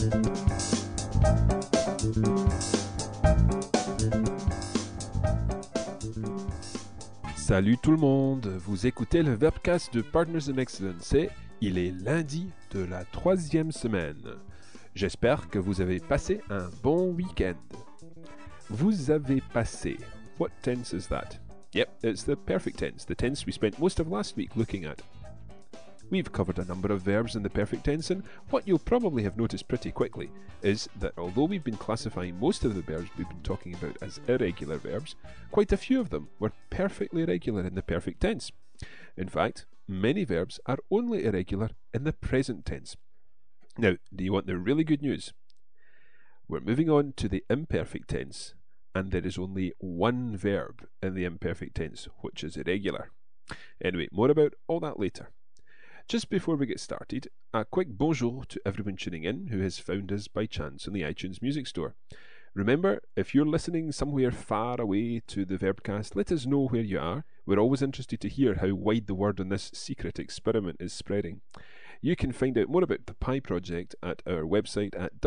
Salut tout le monde, vous écoutez le Verbcast de Partners in Excellence et il est lundi de la 3e semaine. J'espère que vous avez passé un bon week-end. Vous avez passé. What tense is that? Yep, it's the perfect tense, the tense we spent most of last week looking at. We've covered a number of verbs in the perfect tense, and what you'll probably have noticed pretty quickly is that although we've been classifying most of the verbs we've been talking about as irregular verbs, quite a few of them were perfectly regular in the perfect tense. In fact, many verbs are only irregular in the present tense. Now, do you want the really good news? We're moving on to the imperfect tense, and there is only one verb in the imperfect tense which is irregular. Anyway, more about all that later. Just before we get started, a quick bonjour to everyone tuning in who has found us by chance on the iTunes Music Store. Remember, if you're listening somewhere far away to the Verbcast, let us know where you are. We're always interested to hear how wide the word on this secret experiment is spreading. You can find out more about the Pi project at our website at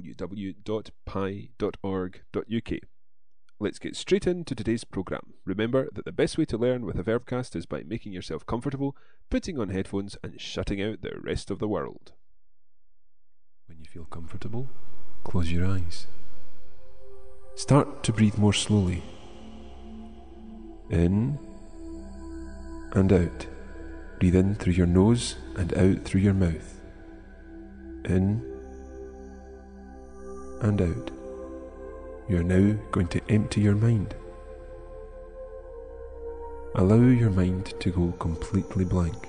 www.pi.org.uk. Let's get straight into today's programme. Remember that the best way to learn with a Verbcast is by making yourself comfortable, putting on headphones and shutting out the rest of the world. When you feel comfortable, close your eyes. Start to breathe more slowly. In and out. Breathe in through your nose and out through your mouth. In and out. You are now going to empty your mind. Allow your mind to go completely blank.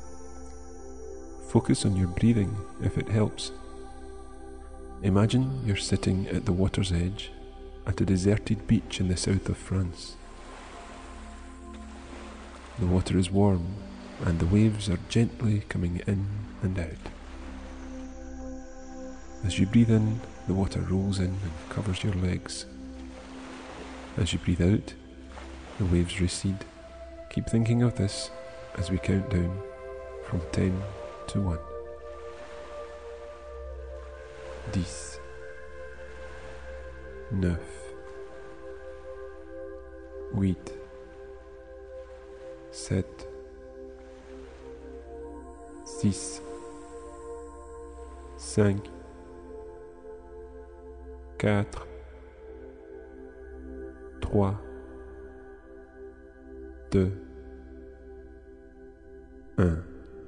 Focus on your breathing if it helps. Imagine you're sitting at the water's edge at a deserted beach in the south of France. The water is warm and the waves are gently coming in and out. As you breathe in, the water rolls in and covers your legs. As you breathe out, the waves recede. Keep thinking of this as we count down from 10 to 1. 10, 9, 8, 7, 6, 5, 4, 3, 2, 1.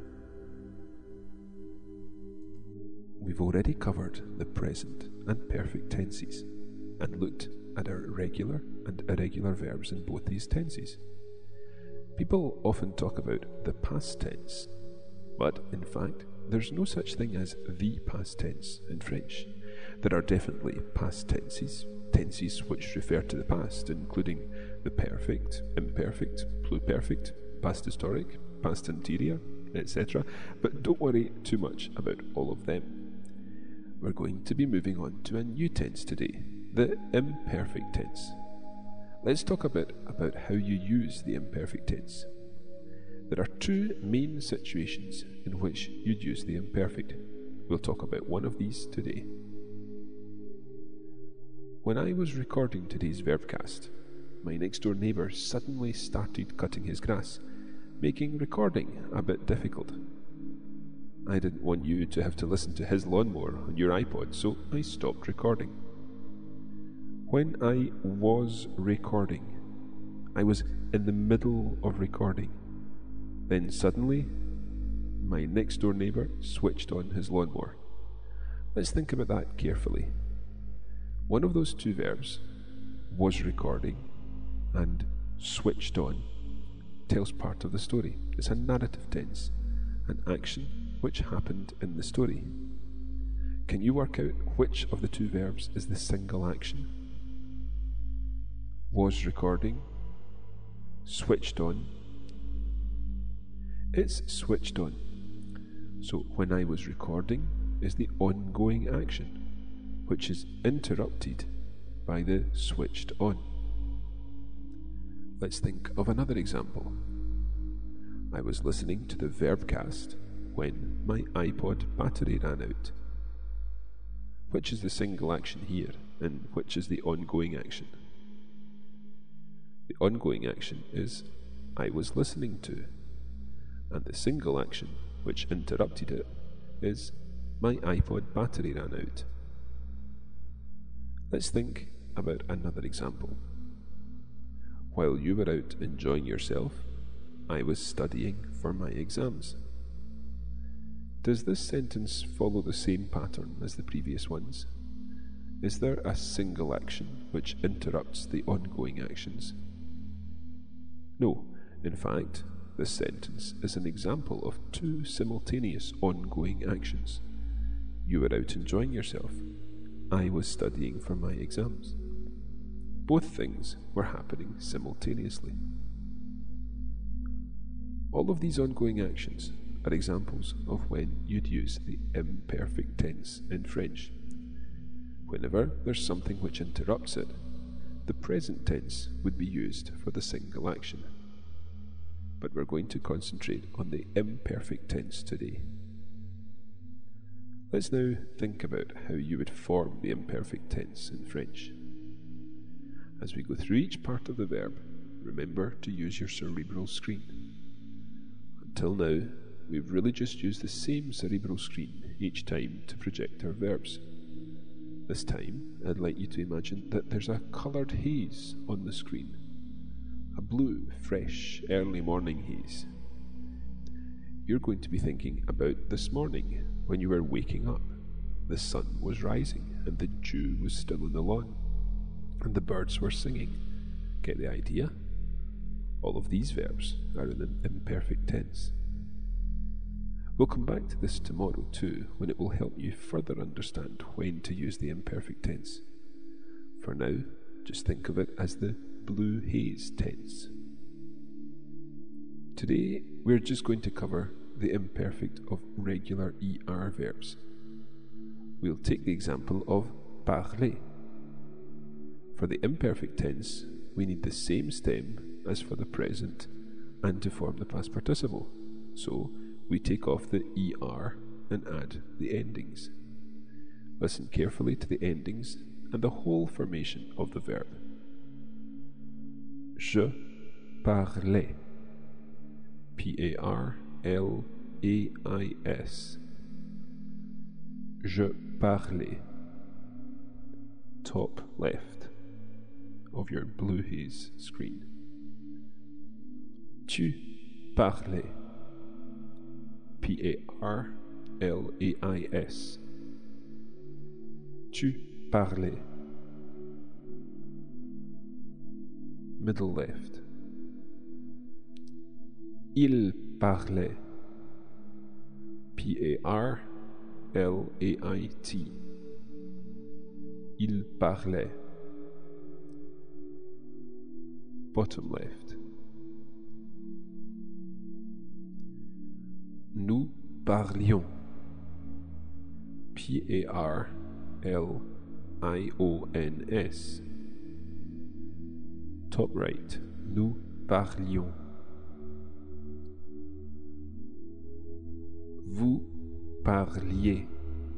We've already covered the present and perfect tenses and looked at our regular and irregular verbs in both these tenses. People often talk about the past tense, but in fact, there's no such thing as the past tense in French. There are definitely past tenses, tenses which refer to the past, including the perfect, imperfect, pluperfect, past historic, past anterior, etc. But don't worry too much about all of them. We're going to be moving on to a new tense today, the imperfect tense. Let's talk a bit about how you use the imperfect tense. There are two main situations in which you'd use the imperfect. We'll talk about one of these today. When I was recording today's Verbcast, my next-door neighbour suddenly started cutting his grass, making recording a bit difficult. I didn't want you to have to listen to his lawnmower on your iPod, so I stopped recording. When I was recording, I was in the middle of recording. Then suddenly, my next-door neighbour switched on his lawnmower. Let's think about that carefully. One of those two verbs, was recording, and switched on, tells part of the story. It's a narrative tense, an action which happened in the story. Can you work out which of the two verbs is the single action? Was recording, switched on. It's switched on. So when I was recording is the ongoing action, which is interrupted by the switched on. Let's think of another example. I was listening to the Verbcast when my iPod battery ran out. which is the single action here, and which is the ongoing action? The ongoing action is I was listening to, and the single action, which interrupted it, is my iPod battery ran out. Let's think about another example. While you were out enjoying yourself, I was studying for my exams. Does this sentence follow the same pattern as the previous ones? Is there a single action which interrupts the ongoing actions? No, in fact, this sentence is an example of two simultaneous ongoing actions. You were out enjoying yourself. I was studying for my exams. Both things were happening simultaneously. All of these ongoing actions are examples of when you'd use the imperfect tense in French. Whenever there's something which interrupts it, the present tense would be used for the single action. But we're going to concentrate on the imperfect tense today. Let's now think about how you would form the imperfect tense in French. As we go through each part of the verb, remember to use your cerebral screen. Until now, we've really just used the same cerebral screen each time to project our verbs. This time, I'd like you to imagine that there's a coloured haze on the screen. A blue, fresh, early morning haze. You're going to be thinking about this morning when you were waking up. The sun was rising and the dew was still on the lawn, and the birds were singing. Get the idea? All of these verbs are in an imperfect tense. We'll come back to this tomorrow too, when it will help you further understand when to use the imperfect tense. For now, just think of it as the blue haze tense. Today, we're just going to cover the imperfect of regular ER verbs. We'll take the example of parler. For the imperfect tense, we need the same stem as for the present and to form the past participle. So, we take off the ER and add the endings. Listen carefully to the endings and the whole formation of the verb. Je parlais. P-A-R-L-A-I-S. Je parlais. Top left of your blue haze screen. Tu parlais. P-A-R-L-A-I-S. Tu parlais. Middle left. Il parlait. P-A-R-L-A-I-T. Il parlait. Bottom left. Nous parlions. P-A-R-L-I-O-N-S. Top right. Nous parlions. Vous parliez.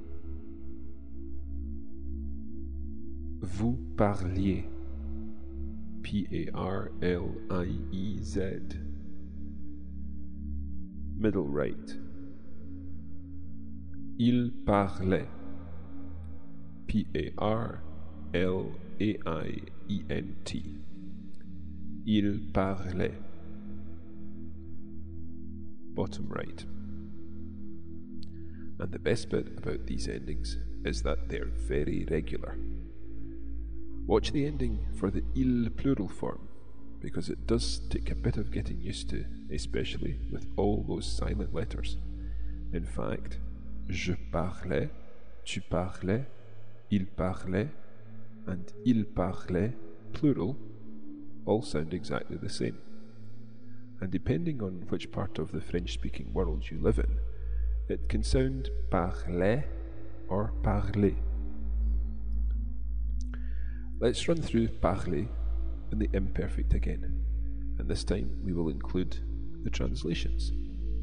Vous parliez. P-A-R-L-I-E-Z. Middle right. Il parlait. P-A-R-L-A-I-E-N-T. Il parlait. Bottom right. And the best bit about these endings is that they're very regular. Watch the ending for the il plural form, because it does take a bit of getting used to, especially with all those silent letters. In fact, je parlais, tu parlais, il parlait, and il parlait, plural, all sound exactly the same. And depending on which part of the French-speaking world you live in, it can sound parlait or parler. Let's run through parler and the imperfect again, and this time we will include the translations.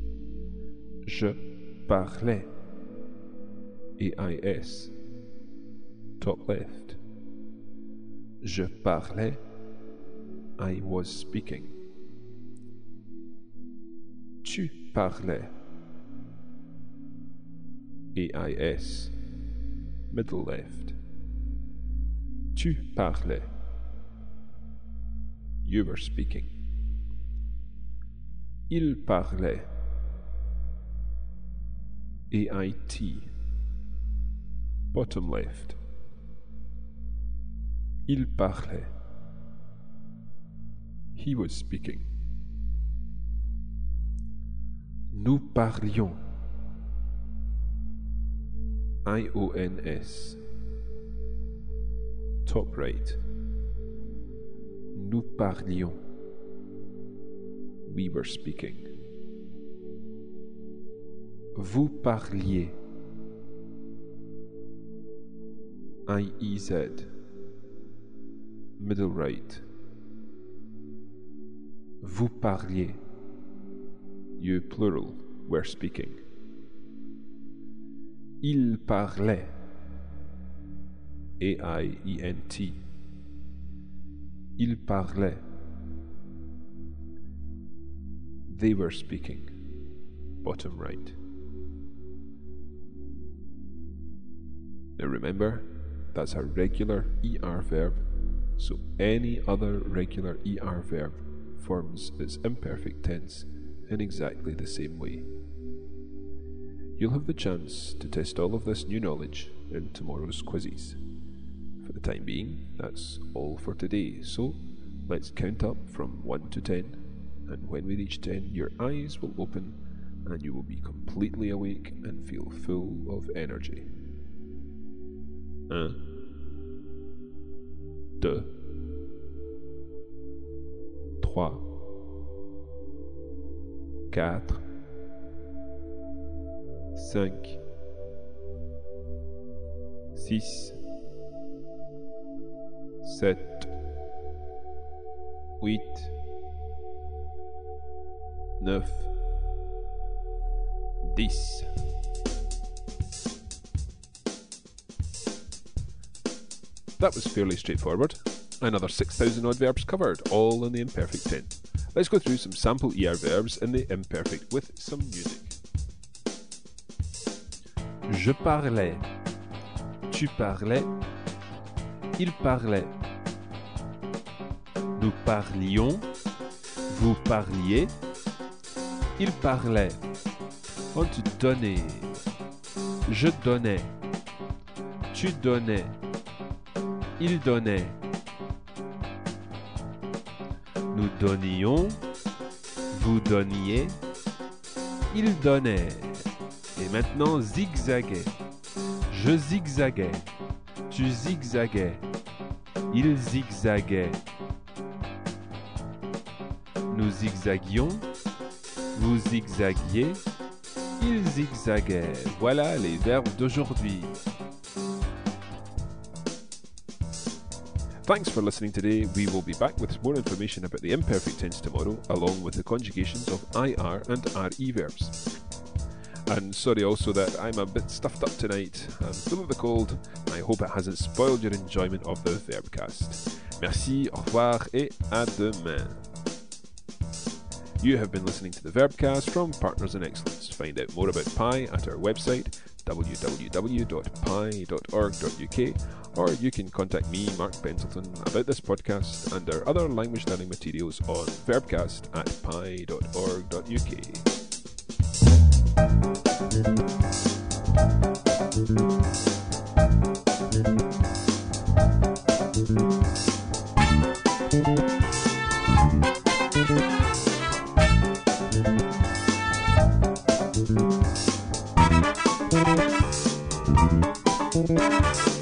Je parlais. AIS. top left. Je parlais, I was speaking. Tu parlais, AIS, middle left. Tu parlais, you were speaking. Il parlait, AIT, bottom left. Il parlait, he was speaking. Nous parlions, IONS, top right. Nous parlions, we were speaking. Vous parliez, IEZ, middle right. Vous parliez, you plural, were speaking. Il parlait, AIENT. Il parlait. They were speaking, bottom right. Now remember, that's a regular ER verb, so any other regular ER verb forms its imperfect tense in exactly the same way. You'll have the chance to test all of this new knowledge in tomorrow's quizzes. For the time being, that's all for today, so let's count up from 1 to 10, and when we reach 10, your eyes will open and you will be completely awake and feel full of energy. 1, 2, 3, 4, 5, 6, 7, 8, 9, 10. That was fairly straightforward. Another 6,000 odd verbs covered, all in the imperfect tense. Let's go through some sample ER verbs in the imperfect with some music. Je parlais, tu parlais, il parlait. Nous parlions, vous parliez, il parlait. On te donnait, je donnais, tu donnais, il donnait. Nous donnions, vous donniez, il donnait. Et maintenant zigzaguait. Je zigzaguais, tu zigzaguais, il zigzaguait. Nous zigzaguions, vous zigzaguiez, il zigzaguait. Voilà les verbes d'aujourd'hui. Thanks for listening today. We will be back with more information about the imperfect tense tomorrow, along with the conjugations of IR and RE verbs. And sorry also that I'm a bit stuffed up tonight. I'm full of the cold. I hope it hasn't spoiled your enjoyment of the Verbcast. Merci, au revoir et à demain. You have been listening to the Verbcast from Partners in Excellence. Find out more about Pi at our website www.pi.org.uk, or you can contact me, Mark Benselton, about this podcast and our other language learning materials on verbcast@pi.org.uk. Thank you.